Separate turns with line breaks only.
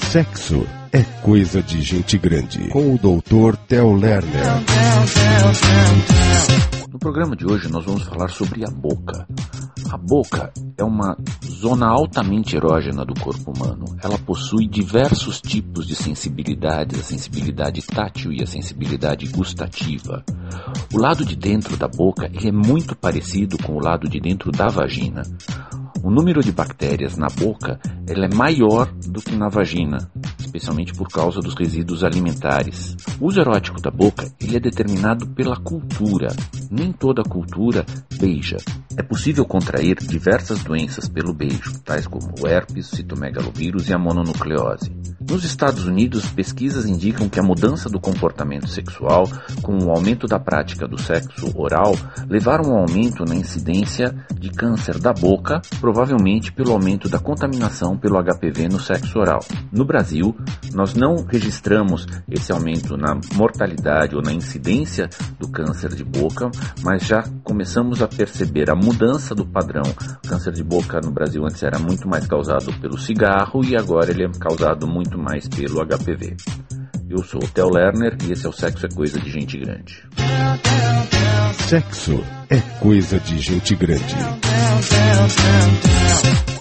Sexo é coisa de gente grande, com o Dr. Theo Lerner.
No programa de hoje nós vamos falar sobre a boca. A boca é uma zona altamente erógena do corpo humano. Ela possui diversos tipos de sensibilidades, a sensibilidade tátil e a sensibilidade gustativa. O lado de dentro da boca é muito parecido com o lado de dentro da vagina. O número de bactérias na boca é maior do que na vagina, especialmente por causa dos resíduos alimentares. O uso erótico da boca é determinado pela cultura. Nem toda cultura beija. É possível contrair diversas doenças pelo beijo, tais como o herpes, o citomegalovírus e a mononucleose. Nos Estados Unidos, pesquisas indicam que a mudança do comportamento sexual, com o aumento da prática do sexo oral, levaram a um aumento na incidência de câncer da boca, provavelmente pelo aumento da contaminação pelo HPV no sexo oral. No Brasil, nós não registramos esse aumento na mortalidade ou na incidência do câncer de boca, mas já começamos a perceber a mudança do padrão. O câncer de boca no Brasil antes era muito mais causado pelo cigarro e agora ele é causado muito mais pelo HPV. Eu sou o Theo Lerner e esse é o Sexo é Coisa de Gente Grande.
Sexo é coisa de gente grande.